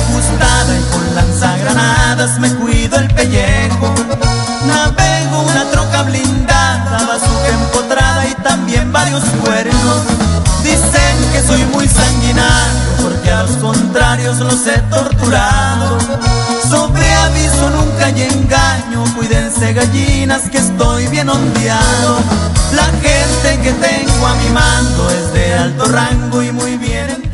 ajustada y con lanzagranadas me cuido el pellejo. Navego una troca blindada, bazuca empotrada y también varios cuernos. Dicen que soy muy sanguinario porque a los contrarios los he torturado. Sobre aviso nunca hay engaño, cuídense gallinas que estoy bien ondeado. La gente que tengo a mi mando es de alto rango y muy bien